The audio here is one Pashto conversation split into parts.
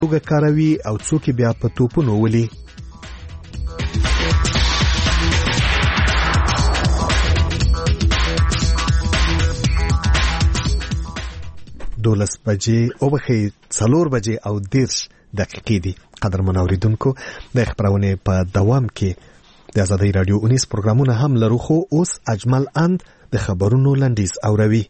توګه کاروي او څوک بیا په توپونو ولي. دولس بجې او بخې 4 بجې او 10 دقیقې دي. قدرمن اوریدونکو د خبرونه په دوام کې د آزادۍ رادیو 19 پروګرامونه هم لرو، خو اوس اجمل اند د خبرونو لنډیز اوروي.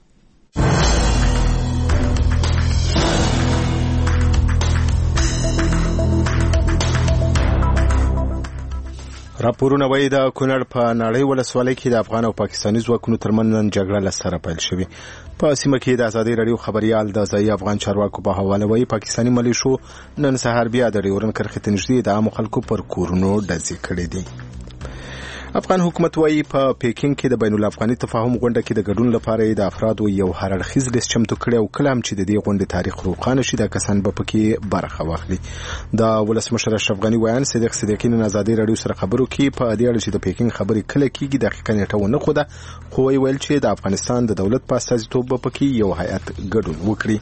راپورونه وایي د کونړ په نړۍ ولسوالۍ کې د افغان او پاکستاني ځواکونو ترمنځ نن جګړه له سره پیل شوې. په سیمه کې د آزادۍ رادیو خبريال د ځایي افغان چارواکو په حواله وایي پاکستاني ملیشو نن سهار بیا د ډیورن کرښې ته نږدې د عامو خلکو پر کورونو ډزې کړې دي. افغان حکومت وایي په پیکینګ کې د بین الافغاني تفاهم غونډه کې د ګډون لپاره د افرادو یو هررخیز لیست چمتو کړی او کلام چې د دې غونډې تاریخ روښانه شي د کسان به پکې برخه واخلي. د ولسمشر اشرف غنی ویان صدیق صدیقی نن آزادۍ رادیو سره خبرو کې په دې اړه چې د پیکینګ خبرې کله کېږي دقیقاً نیټه ونه خوده، خو ویل چې د افغانستان د دولت په استازیتوب به پکې یو هیئت ګډون وکړي.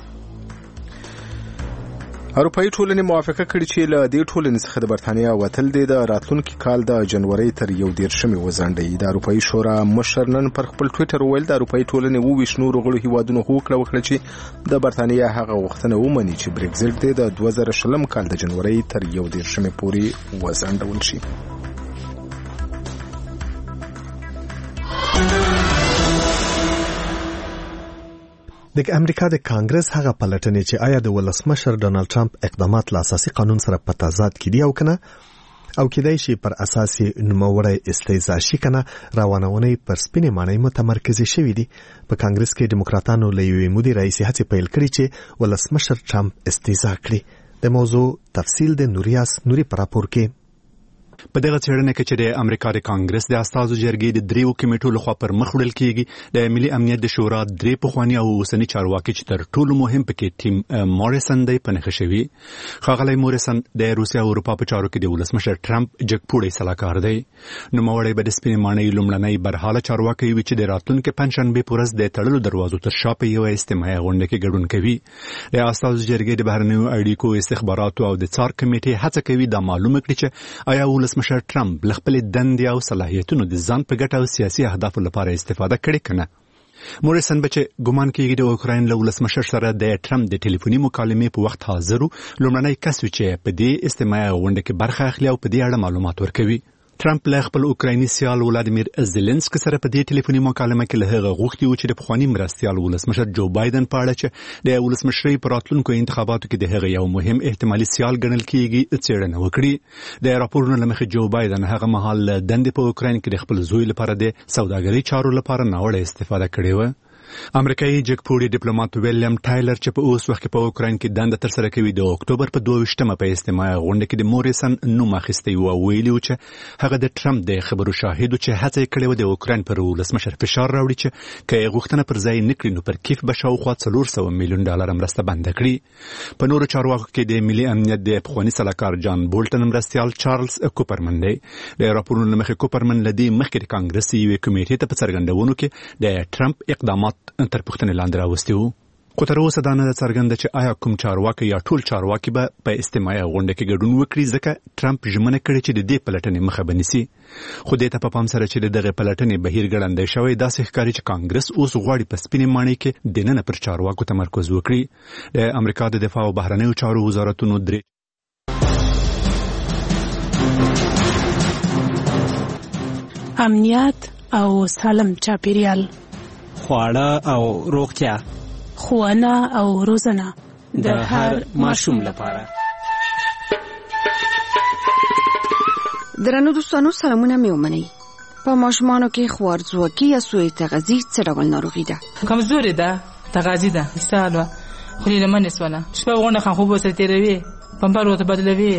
اروپایي ټولنې موافقه کړې چې له دې ټولنې څخه د برتانیا وتل د راتلونکي کال د جنوري تر 11 وځنډي. د اروپایي شورا مشر نن پر خپل ټوئیټر ویل د اروپایي ټولنې 22 نورو غړو هیوادونو هوکړه وکړه چې د برتانیا هغه غوښتنه ومني چې برگزیټ د 2020 کال د جنوري تر 11 پورې وځنډول شي. د امریکا د کانګرس هغه پلټنې چې آیا د ولسمشر ډونالد ټرمپ اقدامات له اساسي قانون سره په تضاد کې دي او کنه او کېدای شي پر اساس نوموړی استیضاح شي کنه روانونه پر سپینې معنی متمرکز شوي دي. په کانګرس کې دیموکراتانو له یوې مودې راهیسې هڅې پیل کړې چې ولسمشر ټرمپ استیضاح کړي. د موضوع تفصیل د نوریاس نوري پر راپور کې. په دغه څېړنه کې چې د امریکا د کانګرس د استازو جرګې د 3 کمیټو لخوا پر مخ وړل کېږي، د ملي امنیت د شورا 3 پخواني او اوسني چارواکي چې تر ټولو مهم پکې ټیم موريسن دی په نښه شوي. ښاغلی موريسن د روسیا او اروپا په چارو کې د ولسمشر ټرمپ جګپوړی سلاکار دی. نوموړی به د سپینې ماڼۍ لومړنی برحاله چارواکی وي چې د راتلونکي پنجشنبې په ورځ د تړلو دروازو تر شا په یوه اجتماعي غونډه کې ګډون کوي. د استازو جرګې د بهرنیو اړیکو، استخباراتو او د څار کمیټې هڅه کوي دا معلومه کړي چې آیا ولسمشر ټرمپ له خپل دندې او صلاحیتونو د ځان په ګټه او سیاسي اهدافو لپاره استفاده کړې کنه. موريسن به چې ګمان کوي د اوکراین له ولسمشر سره د ټرمپ د ټلیفوني مکالمې په وخت حاضر لومړنی کس چې په دې اجتماعي غونډه کې برخه اخلي او په دې اړه معلومات ورکوي. ټرمپ له خپل اوکرایني سیال ولادیمیر زيلنسکي سره په دې ټلیفوني مکالمه کې له هغه غوښتي و چې د پخوانی مرستیال ولسمشر جو بایدن په اړه چې د ولسمشرۍ په راتلونکو انتخاباتو کې د هغه یو مهم احتمالي سیال ګڼل کېږي څېړنه وکړي. د راپورونو له مخې جو بایدن هغه مهال دندې په اوکراین کې د خپل زوی لپاره د سوداګرۍ چارو لپاره ناوړه استفاده کړې و. امریکایي جګپوړي ډیپلوماټ ویلیام ټایلر چې په اوس وخت کې په اوکراین کې دنده تر سره کوي د اکتوبر په 22مه په اجتماعي غونډه کې د موريسن نوم اخیستی و ویلي چې هغه د ټرمپ د خبرو شاهد چې هڅه کړې و د اوکراین پر ولسمشر فشار راوړي چې کې غوښتنه پر ځای نکړي نو پر کیف به شاوخوا $400 میلیون مرسته بند کړي. په نورو چارواکو کې د ملي امنیت د پخوانی سلاکار جان بولټن مرستیال چارلز کوپرمن دی. د راپورونو مخې کوپرمن لدی مخکې د کانګرس یوې کمیټې ته په څرګندونو کې د ټرمپ اقدامات تر پوښتنې لاندې راوستي وو. خو تر اوسه دا نه څرګنده چې آیا کوم چارواکي یا ټول چارواکي به په اجتماعي غونډه کې ګډون وکړي، ځکه ټرمپ ژمنه کړې چې د دې پلټنې مخه به نیسي. خو دې ته په پام سره چې دغه پلټنې بهیر ګړندی شوی، داسې ښکاري چې کانګرس اوس غواړي په سپینې ماڼۍ کې دننه پر چارواکو تمرکز وکړي. د امریکا د دفاع او بهرنیو چارو وزارتونو 3 امنیت او سالم چاپیریال، خواړه او روغتیا، ښوونه او روزنه د هر ماشوم لپاره. درنو دوستانو سلامونه مې ومنئ. په ماشومانو کې خوارځواکي یا سوء تغذیه څه ډول ناروغي ده؟ کمزوري ده، تغذیه ده، استعاله خو لمن نسونه شپه غونډه خان خوب وسره تیروي، پمپر وته بدلوي.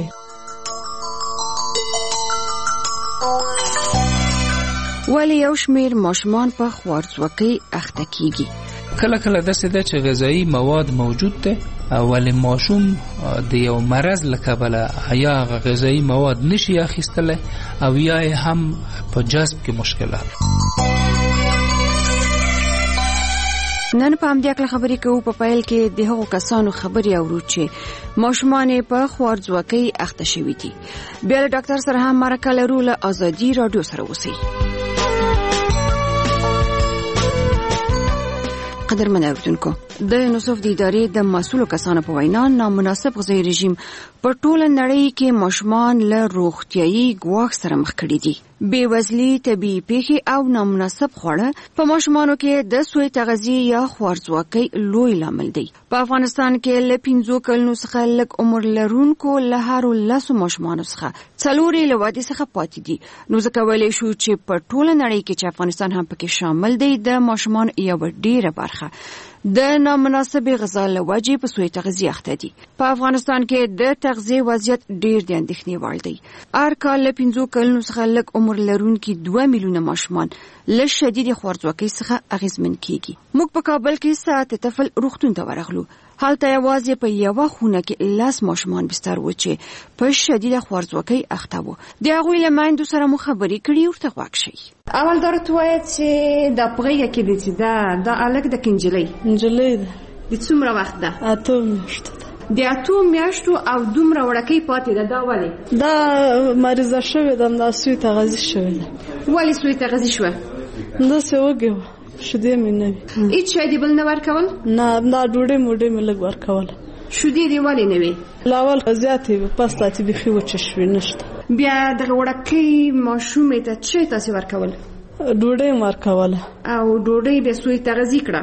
ولی یو شمیر ماشومان په خوارځواکۍ اخته کیږي. کله کله داسې ده چې غذایی مواد موجود ده ولی ماشوم د یو مرض له کبله یا غذایی مواد نشي اخیستلی او یا هم په جذب کې مشکلات. نن په همدې اړه خبرې کوو. په پیل کې د هغو کسانو خبرې اورو چې ماشومان په خوارځواکۍ اخته شوي دي. بیا له ډاکټر سره هم مرکه لرو. له ازادي راډیو سره اوسئ. قدرمن اوریدونکو، د یونیسف د ادارې د مسؤلو کسانو په وینا نامناسب غذایي رژیم په ټوله نړۍ کې ماشومان له روغتیايي ګواښ سره مخ کړي دي. بېوزلي، طبیعي پیښې او نامناسب خواړه په ماشومانو کې د سوی تغذیې یا خوارځواکۍ لوی لامل دی. په افغانستان کې له 5 کلونو څخه لږ عمر لرونکو له هرو 10 ماشومانو څخه 4 له ودې څخه پاتې دي. نو ځکه ویلی شو چې په ټوله نړۍ کې چې افغانستان هم پکې شامل دی، د ماشومان یوه ډیره برخه د نامناسبې غذا له وجې په سوی تغذیې اخته دي. په افغانستان کې د تغذیې وضعیت ډیر د اندېښنې وړ دی. هر کال له 5 کلونو څخه لږ عمر لرونکي 2 میلیونه ماشومان له شدید خوارځواکۍ څخه اغېزمن کیږي. موږ په کابل کې ساعت طفل روغتون ته ورغلو. هلته یوازې په یوه خونه کې 10 ماشومان بستر و چې په شدید خوارځواکۍ اخته وو. د هغوی له میندو سره مو خبرې کړي، ورته غوږ شئ. اول دا راته وایه چې دا په غېږه کې دی چې دا هلک د نجلۍ ده. د څومره وخت ده؟ 8 میاشتې ده. د 8 میاشتو او دومره وړکۍ پاتې ده. دا ولې؟ دا مریضه شوې ده، دا سوی تغذیه شوې ده. ولې سوی تغذیه شوه؟ داسې وږې وه، شیدې مې نه وي. هېڅ شی دې بل نه ورکول؟ نه، دا ډوډۍ موډۍ مې لږ ورکوله. شیدې دې ولې نه وي؟ لاول زیاتې وې، پس تاتې بیخي وچې شوې، نشته. بیا دغه وړکۍ ماشومې ته څه تاسې ورکول؟ ډوډۍ مې ورکوله. او ډوډۍ بیا سوی تغذیه کړه؟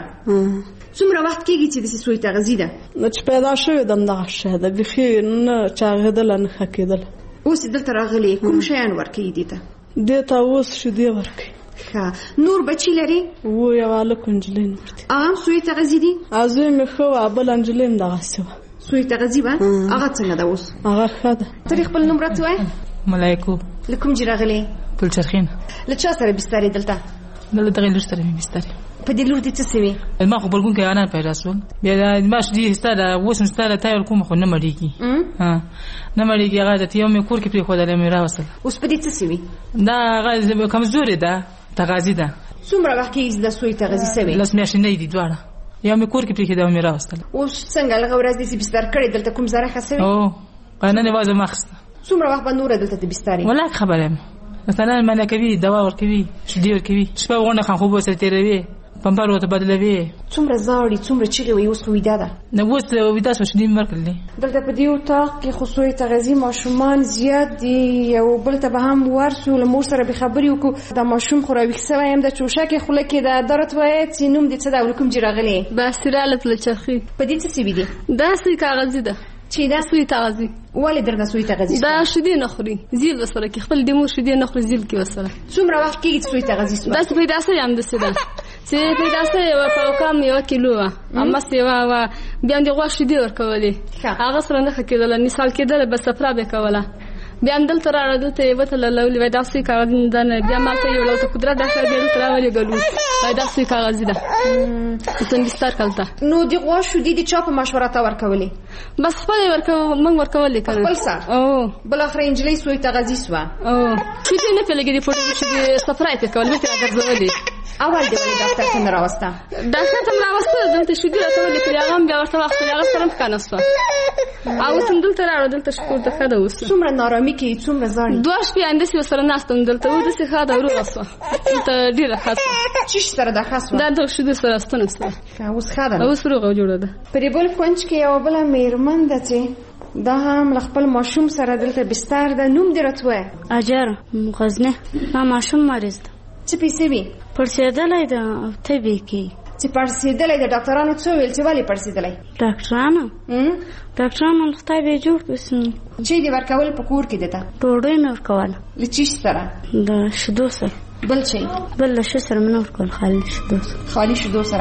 څومره وخت کېږي چې داسې سوی تغذیه ده؟ چې پیدا شوې ده همدغه شی ده، بیخي نه چاغېدله نه ښه کېدله. اوس یې دلته راغلې، کوم شیان ورکوي دې ته؟ دې ته اوس شیدې ورکوي. ښه، نور بچي لري؟ یو هلک نجلۍ نور دي. هغه هم سوی تغذیه دي؟ زوی مې ښه وه، بله نجلۍ هم دغسې وه. سوی تغذیه به؟ هغه څنګه ده اوس؟ هغه ښه ده. ته خپل نوم راته وایه؟ ملایکو. له کوم ځای راغلې؟ پلچرخین. له چا سره بسترې دلته؟ له دغې لور سره مې بسترې. په دې لور دې څه سوي؟ ما خو بلګون کې انار پیدا شول. بیا ما شدې ستا د اوس هم ستا د تایل کوم خو نه مړېږي. نه مړېږي. هغه د یو مې کور کې پرېښودلی مې راوستل. اوس په دې څه سوي؟ دا هغه کمزورې ده، تغذیه ده. څومره وخت کېږي د سوی تغذیه سوي؟ 10 میاشتې دي دواړه. یو مې کور کې پرېښوده او مې راوستل. اوس څنګه لږه ورځ دې بستر کړې دلته کوم ځای ښه سوي؟ نن یوازې ما اخیسته. څومره وخت به نوره دلته د بسترې؟ والله خبره یم. مثلا منع کوي، دوا ورکوي، شیدې ورکوي، شپه غونډه خان خوب ورسره تېروي، پمپر ورته بدلوي. څومره زاړي، څومره چیغې وایي. اوس خو ویده ده؟ نه، اوس ویده شوه، شیدې مې ورکړلې. دلته په دې اتاق کې خو سوی تغذیې ماشومان زیات دي. یو بل ته به هم ورسو، له مور سره به خبرې وکړو. دا ماشوم خو راویښ سوی یم، د چوشکې خوله کې ده. دا راته وایه چې نوم دې څه ده او له کوم ځای راغلې؟ باسره له پلچرخي. په دې څه سوي دي؟ دا سوی کاغذي ده. چې دا سوی تغذیه. ولې درنه سوی تغذیه؟ دا شیدې نه خوري، زیل ورسره کې خپل د مور شیدې نه خوري، زیل کې ورسره. څومره وخت کېږي چې سوی تغذیه سوه؟ داسې پیدا سوی هم داسې ده چې پیدا سوی وه، په کم 1 کیلو وه، همسې وه. بیا هم د غوا شیدې ورکولې، هغه سره نه ښه کېدله، نسال کېدله، بس صفرا به یې کوله. بیا هم دلته راغله، دلته یې وتله لولې، وایي دا سوی کاغذي ده نه. بیا مالته یې وړه قدرت ډاکټر بیا دلته راولېږلو، وایي دا سوی کاغذي ده، ورته بستر کړلته. نو د غوا شیدې د چا په مشوره ته ورکولې؟ بس خپل یې موږ ورکولې که نه، خپل سر. بالاخره نجلۍ سوی تغذیه سوه. شیدې نه پرې لګېدې، پوټې شیدې صفرا یې پرې کول، بېرته راګرځولې. اول دې ولې ډاکټر ته نه راوسته؟ ډاکټر ته مې راوسته، دلته شیدې راته ولیکلې، هغه هم بیا ورته واخیستلې، هغه سره هم ښه نه سوه. او اوس هم دلته راوړه، دلته شکر ده، ښه ده اوس. څومره نارامي کوي، څومره زاړي؟ 2 شپې همداسې ورسره ناست وم دلته، اوس داسې ښه ده، وروغه سوه، دلته ډېره ښه سوه. څه شي سره ده ښه سوه؟ دا دغه شیدو سره ستنه سوه، اوس ښه ده، اوس روغه جوړه ده. په دې بل کونج کې یوه بله مېرمن ده چې دا هم له خپل ماشوم سره دلته بستر ده. نوم دې راته وایه؟ اجر غزنه. ما ماشوم مریض ده. څه پیسې وي؟ پړسېدلی ده او تبې کوي. چې پړسېدلی ده، ډاکټرانو څه ویل چې ولې پړسېدلی؟ ډاکټرانو خدای به یې جوړ کړي. چې دې ورکول په کور کې ده ته؟ ډوډۍ مې ورکوله. له چیش سره؟ د شیدو سره. بل شی؟ بل له شي سره مې نه ورکول، خالي شیدو سره. خالي شیدو سره.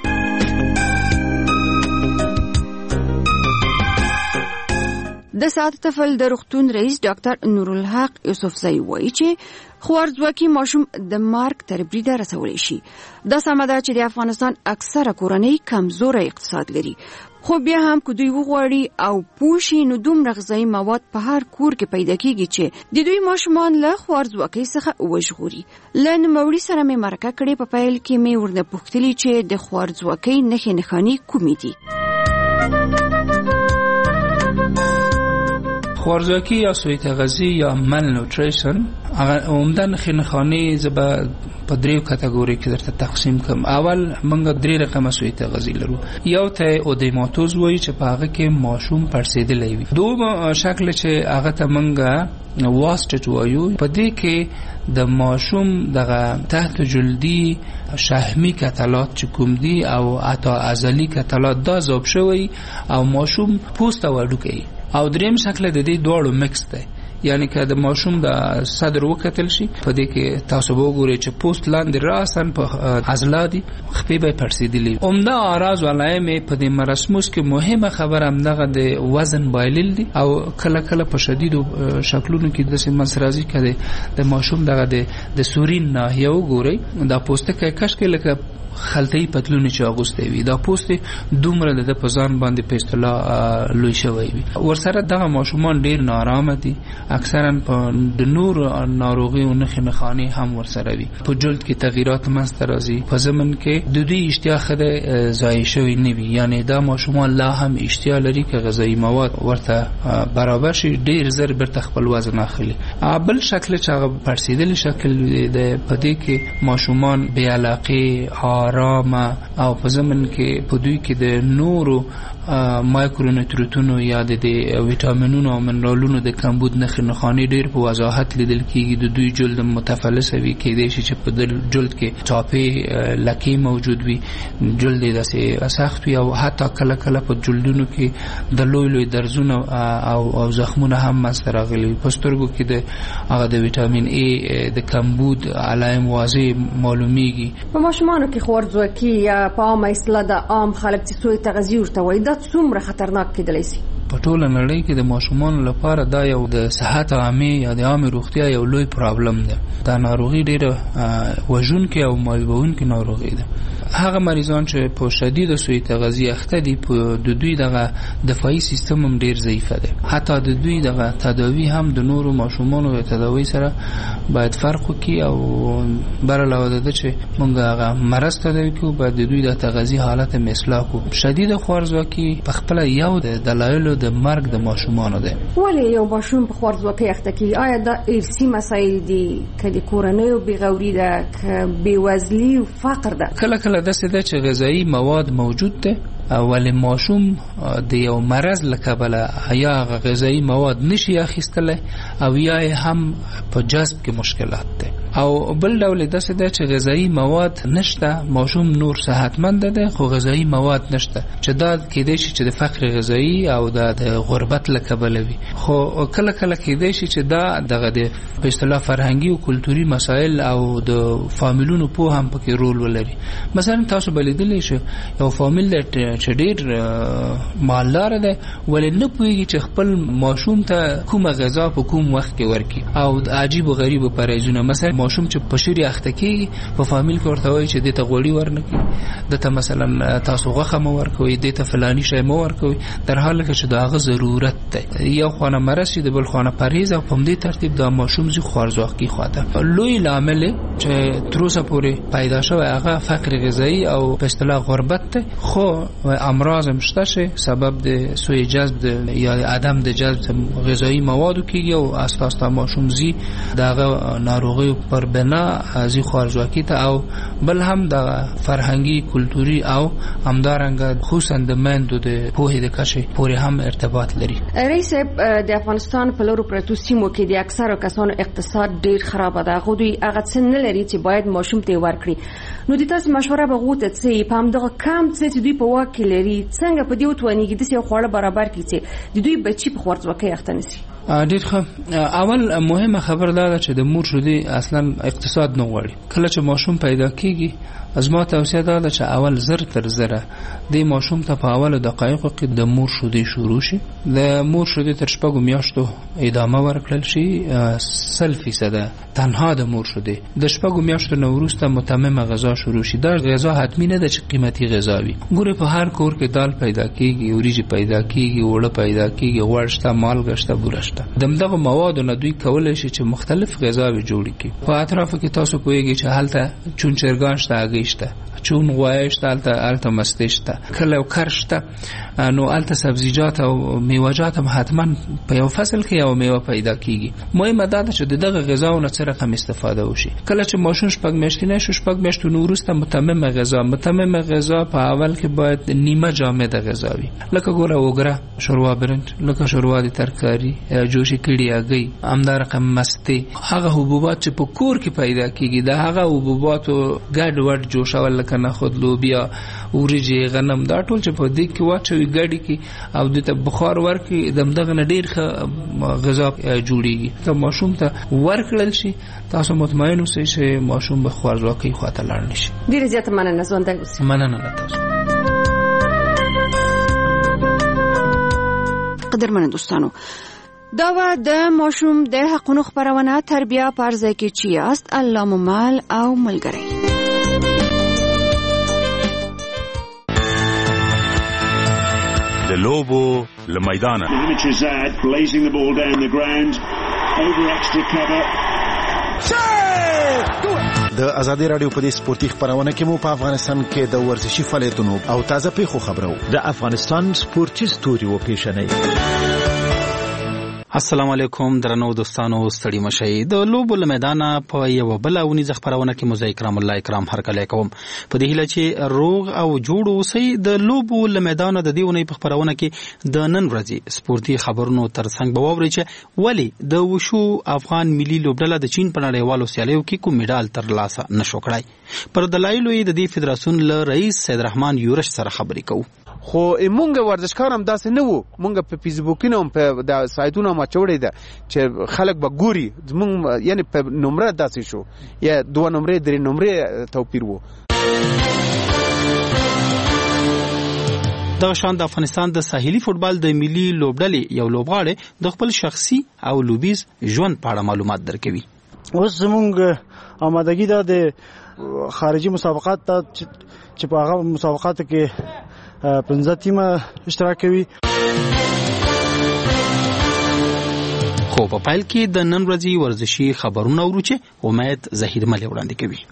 د ساعت طفل د روغتون رئیس ډاکټر نورالحق یوسفزئی وایي چې خوارځواکي ماشوم د مرګ تر بریده رسولی شي. دا سمه ده چې د افغانستان اکثره کورنۍ کمزوره اقتصاد لري. خو بیا هم که دوی وغواړي او پوشي نو دومره غذایي مواد په هر کور کې پیدا کیږي چې د دوی ماشومان له خوارځواکۍ څخه وژغوري. له نوموړي سره مې مرکه کړې. په پیل کې مې ورنه پوښتلي چې د خوارځواکۍ نښې نښانې کومې دي. خوارځواکي یا سوء تغذیه یا malnutrition عمدہ نښې نښانې زه به په دریو کټګوري کې درته تقسیم کوم. اول موږ درې رقمه سوء تغذیه لرو. یو ته اودیماتوز وایي چې په هغه کې ماشوم پړسېدلی وي. دوم شکل چې هغه ته موږ واسټج وایو. په دې کې د ماشوم دغه تحت جلدي شحمي کتلات چې کوم دي او حتی عضلي کتلات دا ذوب شوی او ماشوم پوست او هډوکی. او دریم شکل د دې دواړو مکس دی. یعنی که د ماشوم د صدر وکتل شي په دې کې تاسو به وګورئ چې پوست لاندې راسن په عضلات خپې به پړسېدلي. عمده اعراض او علائم په دې مرسموس کې مهمه خبره همدغه د وزن بایلل دي او کله کله په شدیدو شکلونو کې داسې منځ راځي که د ماشوم دغه د سورین ناحیه وګورئ دا پوستکی کشکې لکه خلطه‌ای پتلونی چې اغوسته وي. دا پوست دومره د په ځان باندې په اصطلاح لوی شوی وي. ورسره دغه ماشومان ډیر نارامه دي. اکثرا په د نور ناروغي او نښې نښانې هم ورسره وي. په جلد کې تغییرات منځته راځي. په ضمن کې د دوی اشتها خدای ضایع شوی نه وي. یعنی دا ماشومان لا هم اشتها لري که غذایي مواد ورته برابر شي ډیر زر برته خپل وزن اخلي. بل شکل چې هغه پړسېدلی شکل دی په دې کې ماشومان بې علاقې آرام او په ضمن کې په دوی کې د نورو مایکرونیوټرینټونو یا د ویټامینونو او منرالونو د کمبود نښې نښانې ډېر په وضاحت لیدل کېږي. د دوی جلد متفلسه وي. کېدای شي چې په جلد کې ټاپې لکې موجود وي. جلد یې داسې سخت وي او حتی کله کله په جلدونو کې د لوی لوی درزونه او زخمونه هم منځته راغلي. په سترګو کې د هغه د ویټامین ای د کمبود علائم واضح معلومیږي. په ماشومانو کې خوارځواکي یا په عامه اصطلاح د عام خلک چې سوء تغذیه ورته وایي دا څومره خطرناک کېدلی شي؟ په ټوله نړۍ کې د ماشومانو لپاره دا یو د صحت عامه یا د عامه روغتیا یو لوی پرابلم ده. دا ناروغي ډېره وژونکې او مایوبونکې ناروغي ده. هغه مریضان چې په شدید سوء تغذیه اخته دي په د دوی دغه دفاعي سیستم هم ډېر ضعیفه ده. حتی د دوی دغه تداوی هم د نورو ماشومانو د تداوی سره باید فرق وکړي او بر علاوه د چې موږ هغه مرض تداوی کوو باید د دوی د تغذیه حالت هم اصلاح کوو. شدید خوارځواکي په خپله یو د دلایلو د مرګ د ماشومانو ده. ولې یو ماشوم په خوارځواکۍ اخته کیږي؟ آیا دا ارثي مسایل دي که د کورنیو بېغوري ده که بېوزلي او فقر ده؟ کله کله داسې ده چې غذایي مواد موجود ده ولی ماشوم د یو مرض له کبله یا غذایي مواد نشي اخیستلی او یا هم په جذب کې مشکلات ده. او بل ډول داسې ده چې غذایي مواد نشته ماشوم نور صحتمند ده خو غذایي مواد نشته چې دا کېدای شي چې د فقر غذایي او د غربت له کبله وي. خو کله کله کېدای شي چې دا دغه د په اصطلاح فرهنګي او کلتوري مسایل او د فامیلونو په هم پکې رول ولري. مثلا تاسو بلیدلی شئ یو فامیل چې ډېر مالدار ده ولې نه پوهېږي چې خپل ماشوم ته کومه غذا په کوم وخت کې ورکړي او عجیب و غریب پرهیزونه. مثلا ماشوم چې په شری اخته کېږي په فامیل کې ورته وایي چې دې ته غوړي ورنکړي دته مثلا تاسو غوښه مه ورکوئ دې ته فلاني شی مه ورکوئ در حال کې چې د هغه ضرورت دی. یو خانه مرض شي د بل خانه پرهیز او په همدې ترتیب دا ماشوم ځي خوارځواکي خواته. لوی لامل چې تر اوسه پورې پیدا شوی هغه فقر غذایي او په اصطلاح غربت دی. خو امراض هم شته چې سبب د سوء جذب یا عدم د جذب غذایي موادو کېږي او اساس ته ماشوم ځي دغه ناروغي پر بنا ځي خوارځواکي ته. او بل هم د فرهنګي کلتوري او همدارنګه خصوصا د میندو د پوهې د کچې پورې هم ارتباط لري. رئیس صاحب د افغانستان په لورو پرتو سیمو کې د اکثرو کسانو اقتصاد ډیر خراب ده. خو دوی هغه څه نه لري چې باید ماشوم ته ورکړي. نو د تاسو مشوره به غوته څه په همدغه کم څه چې دوی په واک کې لري څنګه په دې وتوانیږي د څه خوړه برابر کړي چې د دوی بچي په خوارځواکۍ اخته نشي؟ ډېر ښه. اول مهمه خبر دا ده چې د مور شودې اصلا اقتصاد نه غواړي. کله چې ماشوم پیدا کېږي زما توصیه دا ده چې اول زر تر زره د ماشوم ته په اولو دقایقو کې د مور شودې شروع شي د مور شیدې تر 6 میاشتو ادامه ورکړل شي 100% تنها د مور شیدې د 6 میاشتو نه وروسته متممه غذا شروع شي. دا غذا حتمی نه ده چې قیمتي غذا وي. ګوره په هر کور کې دال پیدا کیږي، وریجې پیدا کیږي، وړه پیدا کیږي، غوړ شته، مالګه شته، بوره شته. دغه موادو نه دوی کولای شي چې مختلف غذاوي جوړ کړي. په اطرافو کې تاسو پوهیږئ چې هلته چون چرګان شته، هګۍ شته، چون غوایي شته، هلته مستې شته، کله او کر شته، نو هلته سبزیجات او میوه‌جات هم حتما په یو فصل کې یو میوه پیدا کیږي. مهمه دا ده چې دغه غذاونه څه رقم استفاده وشي. کله چې ماشوم 6 میاشتې نه شي، 6 میاشتو وروسته متممه غذا په اول کې باید نیمه جامده غذا وي. لکه ګوره وګړه، شوروا برنج، لکه شوروا د ترکاری، جوشي کړي هګۍ، همدار رقم مستې، هغه حبوبات چې په کور کې پیدا کیږي، دا هغه حبوباتو ګډ وډ جوشول لکه نخود، لوبیا، وریجې، غنم، دا ټول چې په دې کې واچوي ګډي کې او د ته بخار ورکړي، دغه نه ډیر غذا جوړیږي. که ماشوم ته ورکړل شي، تاسو مطمئن اوسئ چې ماشوم به خوارځواکۍ خواته لاړ نه شي. ډیره زیاته مننه ژوندی اوسئ. مننه تاسو. قدرمن دوستانو، دا و د ماشوم د حقونو خبرونه تربیه پرځای کې چې است الله ممال او ملګری. د لوبو لمیدانه د ازادي رادیو په دې سپورتي خبرونه کې مو په افغانستان کې د ورزشي فعالیتونو او تازه پیښو خبرو د افغانستان سپورتي ستوري و پیښنې. السلام علیکم درنو دوستانو، ستړي مشئ. د لوبو لمیدانه په یو بل اونیزه خبرونه کې مزه اکرام الله اکرام هرکلی کوم په دې هیله چې روغ او جوړ اوسئ. د لوبو لمیدانه د دیونې په خبرونه کې د نن ورځې سپورتي خبرونو ترڅنګ به واورئ چې ولی د وشو افغان ملي لوبډله د چین په نړیوالو سیالیو کې کوم میډال ترلاسه نشو کړی. پر دلایلو یې د دې فدراسیون له رئیس سید رحمان یورش سره خبرې کوو. خو مونږ ورزشکار هم داسې نه وو. مونږ په فیسبوکینو هم په د سایتونو ما چوړې ده چې خلک به ګوري زمونږ، یعنی په نمره داسې شو یا 2 نمره 3 نمره توپیر وو. دغه شان د افغانستان د ساحلي فوتبال د ملي لوبډلې یو لوبغاړی د خپل شخصي او لوبیز ژوند په اړه معلومات درکوي. اوس زمونږ آمادګي ده د خارجي مسابقات ته چې په هغه مسابقاتو کې 15 ټیمه اشتراک کوي. خو په پایل کې د نن ورځې ورزشي خبرونه ورو چې امید زهیر ملي وړاندې کوي.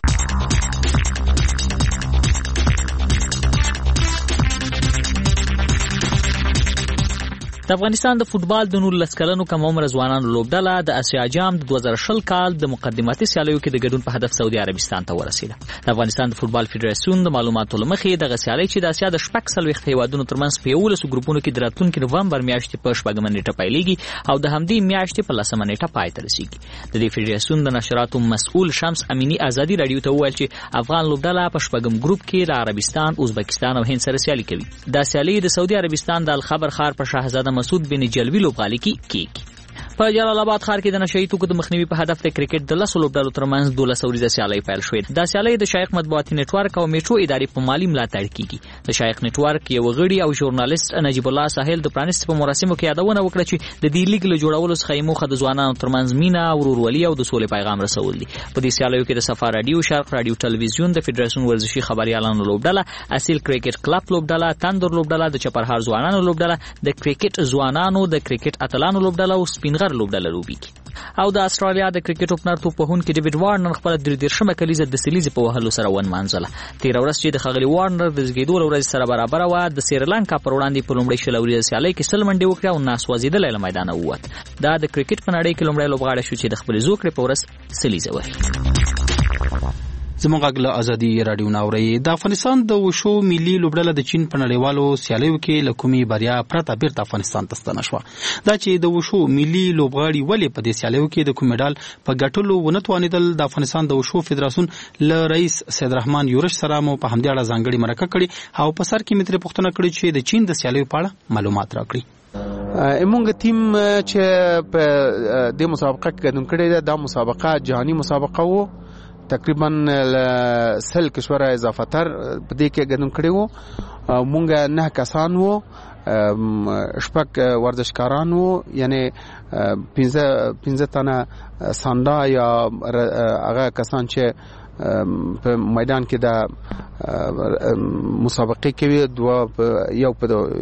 د افغانستان د فوتبال د 19 کلنو کم عمر ځوانانو لوبډله د اسیا جام د 2020 کال د مقدماتي سیالیو کې د ګډون په هدف سعودي عربستان ته ورسېده. د افغانستان د فوتبال فدراسیون د معلوماتو لمخې د سیالي چې د اسیا د 40 هیوادونو ترمنځ په 11 ګروپونو کې د راتلونکي نومبر میاشتې په 4 نیټه پیلېږي او د همدې میاشتې په 10 نیټه پای ته رسیږي. د دې فدراسیون د نشراتو مسؤل شمس امینی ازادي رادیو ته وویل چې افغان لوبډله په 4 ګروپ کې له عربستان، ازبکستان او هند سره سیالي کوي. دا سیالي د سعودي عربستان د الخبر ښار په شاهزاده مسعود بن جلوی لوبغالي کې کیږي. په جلال آباد ښار کې د نشئی توکو د مخنیوي په هدف د کرکټ د 10 لوبډلو ترمنځ 12 ورځې سیالي پیل شوې. دا سیالي د شایخ مطبوعاتي نتورک او میټرو ادارې په مالی ملاتړ کیږي. د شایخ نتورک یو غړي او ژورنالیست نجیب الله ساحل د پرانیست په مراسمو کې یادونه وکړه چې د دې لیګ له جوړولو څخه یې موخه د ځوانانو ترمنځ مینا، ورورولي او د سولې پیغام رسول دي. په دې سیالیو کې د صفا رادیو، شرق رادیو ټلویزیون، د فدراسیون ورزشي خبريالانو لوبډله، اصیل کرکټ کلب لوبډله، تندر لوبډله، د چپرهار ځوانانو لوبډله، د کرکټ ځوانانو، د کرکټ اتلانو لوبډله او سپینغر لوبډله لوبي. او د استرالیا د کرکټ اوپنر توپوهونکي ډیوډ وارنر خپل 33 کلیزه د سلیزې په وهلو سره ونمانځله. 13 ورځ چې د خغلی وارنر د زګیدو ورځ سره برابر و، د سریلانکا پر وړاندې په لومړۍ شلوري سیالي کې سل منډي وکړه او ناسوازیدل له میدان ووت. دا د کرکټ په نړۍ کې لومړی لوبغاړی شو چې د خپل زوکړې په ورځ سلیزه وهي. زموږ غږ له ازادي رادیو ناوړي. د افغانستان د وشو ملي لوبډله د چین په نړیوالو سیالیو کې له کومې بریا پرته بیرته افغانستان ته ستنه شوه. دا چې د وشو ملي لوبغاړي ولې په دې سیالیو کې د کوم میډال په ګټلو ونه توانېدل، د افغانستان د وشو فدراسیون له رئیس سید رحمان یورش سره مو په همدې اړه ځانګړې مرکه کړې او په سر کې مې ترې پوښتنه کړې چې د چین د سیالیو په اړه معلومات راکړي. موږ ټیم چې په دې مسابقه کې ګډون کړی دی، دا مسابقه جهاني مسابقه وو، تقریبا 100 کشوره اضافه تر په دې کې ګډون کړی وو. مونږ 9 کسان وو شپږ ورزشکارانو یعنی 15 تنه ساندا یا هغه کسان چې په میدان کې د مسابقه کوي یو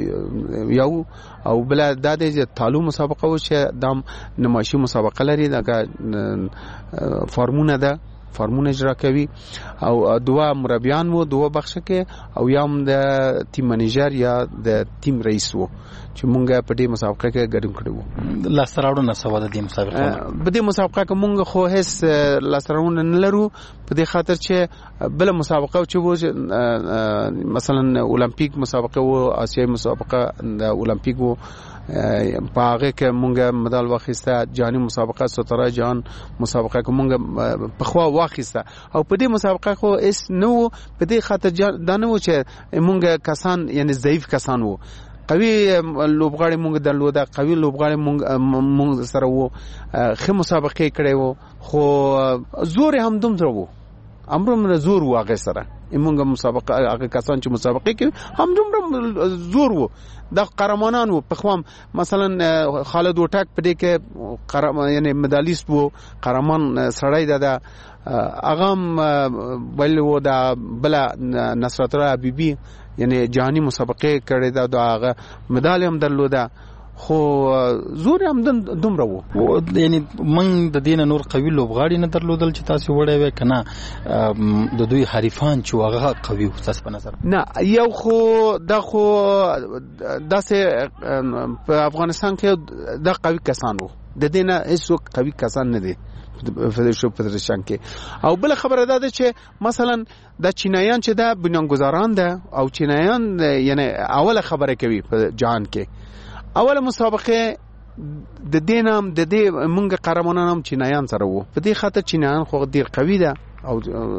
او بل د تالو مسابقه و چې د نمایشي مسابقه لري د فارمونه اجرا کوي او 2 مربیان وو 2 بخښه کې او یم د ټیم منیجر یا د ټیم رئیس وو چې مونږه په دې مسابقه کې ګډون کړو. لاسراوړو نه سوا د دې مسابقه په دې مسابقه کې مونږ خو هیڅ لاسراوړو نه لرو په دې خاطر چې بل مسابقه چې وو مثلا اولمپیک مسابقه وو آسیایي مسابقه د اولمپیک وو په هغه کې مونږه مدال واخیسته جهاني مسابقه ستاره جهان مسابقه کې مونږه په خوا واخیسته او په دې مسابقه خو اس نو په دې خاطر دا نه و چې مونږه کسان یعنی ضعیف کسان وو قوي لوبغاړي مونږ درلوده قوي لوبغاړي مونږ سره وو خې مسابقه کړې وو خو زور هم دومره وو امر زور واغې سره مونږه مسابقه هغه کسان چې مسابقه کوي هم دومره زور وو د قهرمانان وو په خوام مثلا خالد وټاک په دې کې یعنی مدالیست وو قهرمان سړی د اغام بل وو د بل نصرت الله حبیبی یعنی جهانی مسابقه کړې دا هغه مدال هم درلوده خو زور هم دومره وو یعنی من د دین نور قوي لوبغاړي نه درلودل چې تاسو وړې وې کنه د دوی حریفان چې هغه قوي تاسو په نظر نه یو خو داسې په افغانستان کې د قوي کسان وو د دینه هیڅ قوي کسان نه دي فدراسیون کې او بل خبره ده چې مثلا د چینایان چې د بنیانګذاران ده او چینایان یعنی اوله خبره کوي په جهان کې اوله مسابقه د دینام د دې مونږ قهرمانان هم چینایان سره وو په دې خاطر چینایان خو ډیر قوي ده او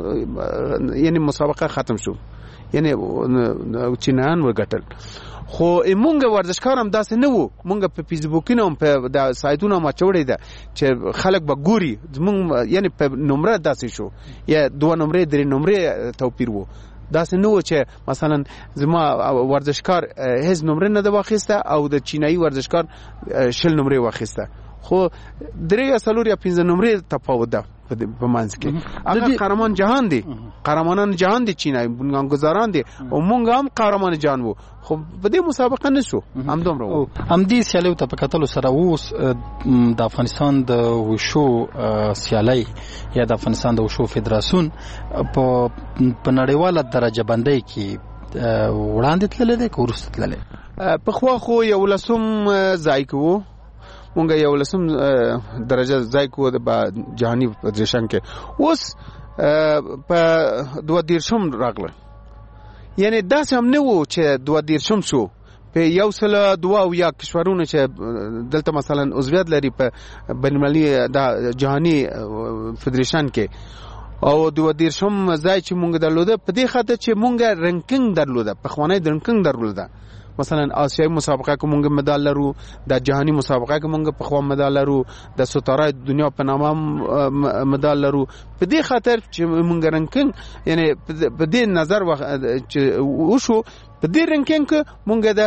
یعنی مسابقه ختم شو یعنی چینایان وګټل خو مونږ ورزشکار هم داسې نه وو مونږ په فیسبوکینو هم په د سایتونو ما چوړې ده چې خلک به ګوري مونږ یعنی په نمبر داسې شو یا 2 نمبر 3 نمبر توپیر وو داسې نه و چې مثلا زما ورزشکار هیڅ نمبر نه د واخیسته او د چینایي ورزشکار 0 نمبر واخیسته خو 3 یا 4 یا 15 نمبر تفاوت ده په منځ کې هغه قهرمان جهان دي قهرمانان جهان دي چینایي بنیانګذاران دي او مونږ هم قهرمان جهان وو خو په دې مسابقه نشو هم دومره وو هم دې سیالي ته په کتلو سره اوس د افغانستان د وشو سیالي یا د افغانستان د وشو فدراسیون په نړیواله درجه بندۍ کې وړاندې تللی دی که وروسته تللی په خوا خو 11 ځای کې وو مونږ 11 درجه ځای کو د جهاني فدراسیون کې اوس په 22 راغله یعنی داسې هم نه وو چې 22 شو په یو سل 2 یا کشورونو چې دلته مثلا عضویت لري په بین‌المللي د جهاني فدراسیون کې او 22 ځای چې مونږ درلوده په دې خاطر چې مونږ رنکینګ درلوده په خوانی رنکینګ درلوده مثلا آسیایي مسابقه کې مونږ مدال لرو د جهاني مسابقه کې مونږ په خوا مدال لرو د ستاره دنیا په نامه مدال لرو په دې خاطر چې مونږ رنکینګ یعنی په دې نظر چې وشو په دې رنکینګ کې مونږ د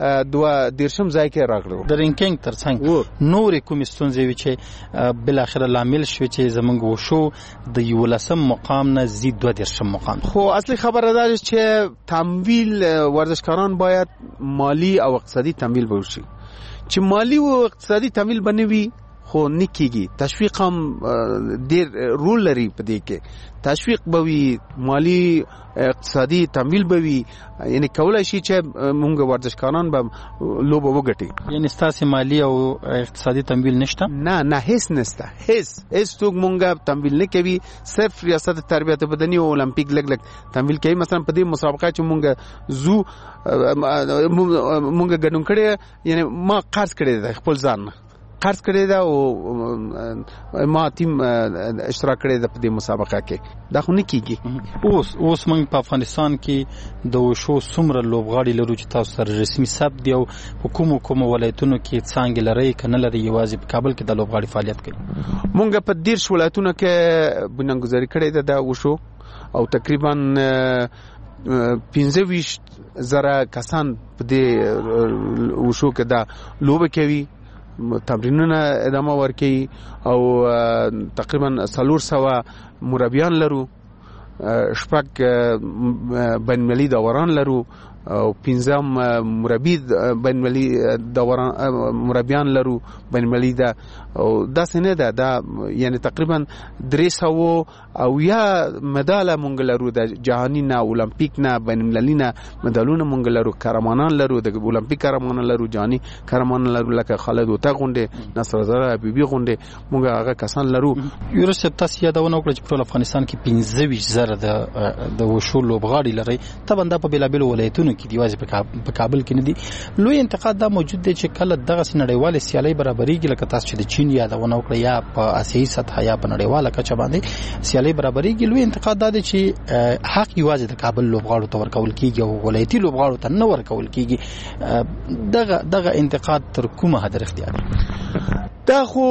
22 ځای کې راغلو د رنکینګ ترڅنګ نورې کومې ستونزې وي چې بل اخر لامل شو چې زمونږ وشو د 11 مقام نه زی 22 مقام خو اصلي خبره ده چې تمویل ورزشکاران باید مالی او اقتصادي تمویل وشي چې مالی او اقتصادي تمویل بنوي خو نکیږي تشویق هم ډیر رول لري په دې کې تشویق بوي مالی اقتصادي تمویل بوي یعنی کولای شي چې موږ ورزشکاران به لوبه وګټي یعنی ستاسو مالی او اقتصادي تمویل نشته نه هیڅ نشته هیڅ څوک موږ تمویل نه کوي صرف ریاست تربیت بدني او اولمپیک لګ تمویل کوي مثلا په دې مسابقه چې موږ موږ ګډون کړی یعنی ما قرض کړی د خپل ځان قرض کړی دا او ما ټیم اشتراک کړی د دې مسابقه کې دا خو نه کیږي اوس موږ په افغانستان کې د وشو څومره لوبغاړي لرو چې تاسو سره رسمي ثبت دی او کوم ولایتونو کې څنګه لري کنه لري یوازې په کابل کې د لوبغاړي فعالیت کوي موږ په 10 ولایتونو کې بنیانګذاري کړې ده د وشو او تقریبا 15,000 کسان په دې وشو کې دا لوبه کوي، تمرینونه ادامه ورکوي او تقریبا 400 مربیان لرو، 6 بین المللي دوران لرو او 15 مربیان لرو بین المللي ده او دا سنه ده یعنی تقریبا 300 او یا مداله مونږ لرو د جهاني نه اولمپیک نه بین المللي نه مدالونه مونږ لرو، قهرمانان لرو، د اولمپیک قهرمانان لرو، جهاني قهرمانان لرو، لکه خالد وته غونډه، نصر زره حبیبي غونډه، مونږ هغه کسان لرو. یورسپ تاسو یادونه وکړه چې په افغانستان کې 15,000 د وشو لوبغاړي لري، طبعا دا په بلابل ولایتونو کې دی، واځي په کابل کې نه دي. لوی انتقاد دا موجود دی چې کله دغه نړیوال سیالي برابرېږي، لکه تاسو چې د چین یادونه وکړه یا په آسیایي سطح یا په نړیواله کچه باندې سیالي برابرېږي، لوی انتقاد دا دی چې حق یوازې د کابل لوبغاړو ته ورکول کیږي او ولایتي لوبغاړو ته نه ورکول کیږي. دغه انتقاد تر کومه حد اختیار دا خو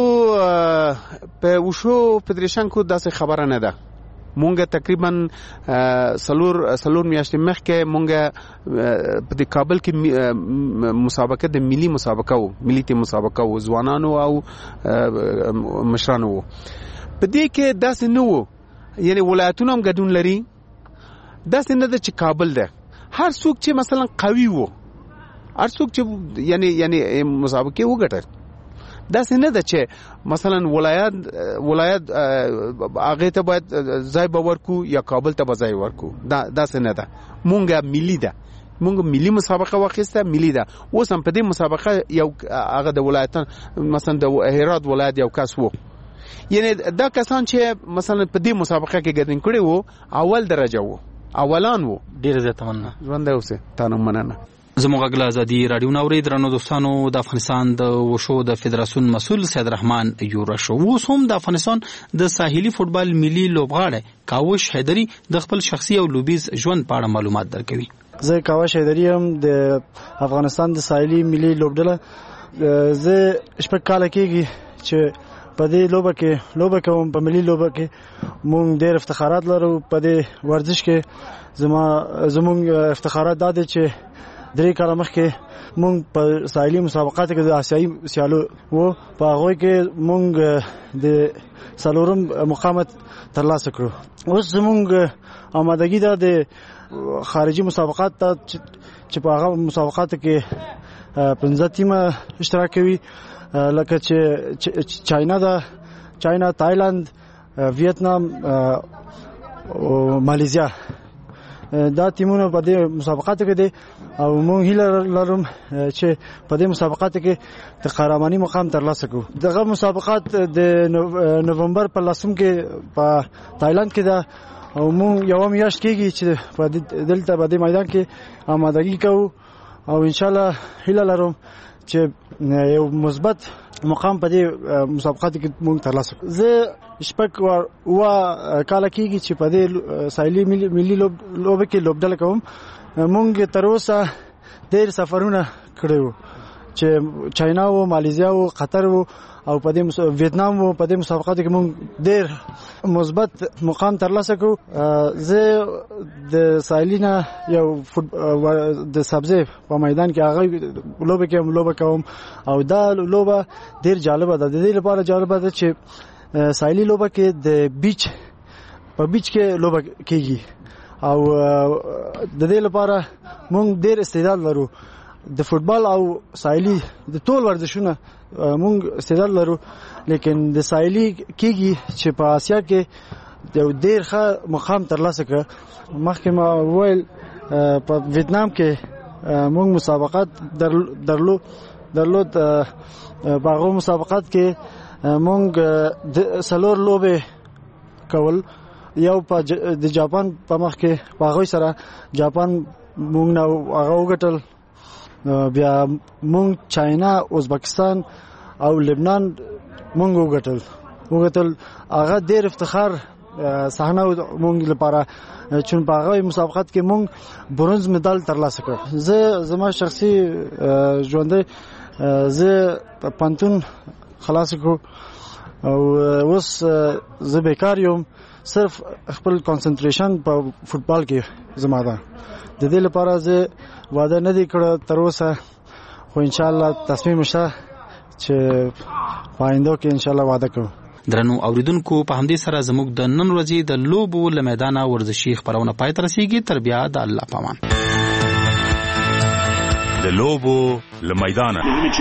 په وشو فدریشن کو داسې خبره نه ده. مونږ تقریبا سلور میاشتې مخکې مونږ په د کابل کې مسابقه د ملي مسابقه وو، ملي ټیم مسابقه وو، ځوانانو او مشرانو وو. په دې کې داسې نه وو، یعنی ولایتونه هم ګډون لري، داسې نه ده چې کابل ده. هر څوک چې مثلا قوي وو، هر څوک چې یعنی مسابقه وګټل، داسې نه ده چې مثلا ولایت هغه ته باید ځای به ورکو یا کابل ته به ځای ورکو، داسې نه ده. مونږه ملي ده، مونږ ملي مسابقه واخیسته، ملي ده. اوس هم په دې مسابقه یو هغه د ولایت مثلا د هرات ولایت یو کس وو، یعنی دا کسان چې مثلا په دې مسابقه کې ګډون کړي وو، اول درجه وو، اولان وو. ډیر زیات مننه. ژوند اوسه تاسو مننه. زموږ غږ ازادي رادیو نوري درنو دوستانو، د افغانستان د وشو د فدراسیون مسؤل سید رحمان یورش اوس هم د افغانستان د ساحلي فوتبال ملي لوبغاړی کاوش حیدری د خپل شخصي او لوبیز ژوند په اړه معلومات درکوي. زه کاوش حیدری هم د افغانستان د ساحلي ملي لوبډله زه شپږ کاله کېږي چې په دې لوبه کوم. په ملي لوبه کې مونږ ډېر افتخارات لرو. په دې ورزش کې زمونږ افتخارات دا دي چې 3 کاله مخکې مونږ په ساحلي مسابقاتو کې د آسیایي سیالو وو، په هغوی کې مونږ د 4 مقام ترلاسه کړو. اوس زمونږ آمادګي ده د خارجي مسابقات ته چې په هغه مسابقاتو کې 15 ټیمه اشتراک کوي، لکه چې چاینا، تایلند، ویتنام او مالیزیا. دا ټیمونه په دې مسابقاتو کې دي او موږ هیله لرم چې په دې مسابقاتو کې د قهرماني مقام ترلاسه کړو. دغه مسابقات د نومبر په 10 کې په تایلند کې ده او موږ یو میاشت کېږي چې دلته په دې میدان کې آمادګي کوو او ان شاء الله هیله لرم چې یو مثبت مقام په دې مسابقاتو کې موږ ترلاسه کړو. زه شپږ کاله کېږي چې په دې ساحلي ملي لوبه کې لوبډله کوم. مونږ تر اوسه ډېر سفرونه کړي وو چې چاینا وو، مالیزیا وو، قطر وو او په دې ویتنام وو. په دې مسابقاتو کې مونږ ډېر مثبت مقام ترلاسه کړو. زه د ساحلي نه یو د سبزی په میدان کې هغه لوبه کوم او دا لوبه ډېر جالبه ده. د دې لپاره جالبه ده چې ساحلي لوبه کې د په بیچ کې لوبه کېږي او د دې لپاره مونږ ډېر استعداد لرو. د فوتبال او ساحلي د ټول ورزشونه مونږ استعداد لرو، لیکن د ساحلي کېږي چې په آسیا کې یو ډېر ښه مقام ترلاسه کړ. مخکې ما وویل په ویتنام کې مونږ مسابقات درلود. په هغو مسابقات کې مونږ 4 لوبې کول. یو د جاپان په مخ کې په هغوی سره جاپان مونږ نه هغه وګټل. بیا مونږ چاینا، ازبکستان او لبنان مونږ وګټل. هغه ډېر افتخار صحنه مونږ لپاره چې په هغه مسابقات کې مونږ برونز مډال ترلاسه کړ. زما شخصي ژوند زه پانتون خلاص کړو او اوس زه بیکار یم. صرف خپل کانسنټریشن په فوتبال کې زما ده د دې لپاره زه وعده نه دی کړی تر اوسه خو ان شاء الله تصمیم شته چې پاینده کې ان شاء الله وعده کوم. درنو اوریدونکو په همدې سره زموږ د نن ورځې د لوبو له میدانه ورزشي خبرونه پای ته رسیږي. تر بیا د الله پامان. د لوبو له میدانه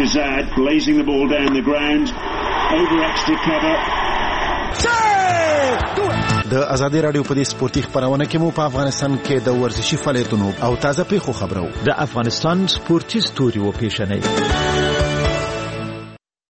د ازادي رادیو په دې سپورتي خبرونه کې مو په افغانستان کې د ورزشي فعالیتونو او تازه پیښو خبرو د افغانستان سپورتي ستوري و پیښنې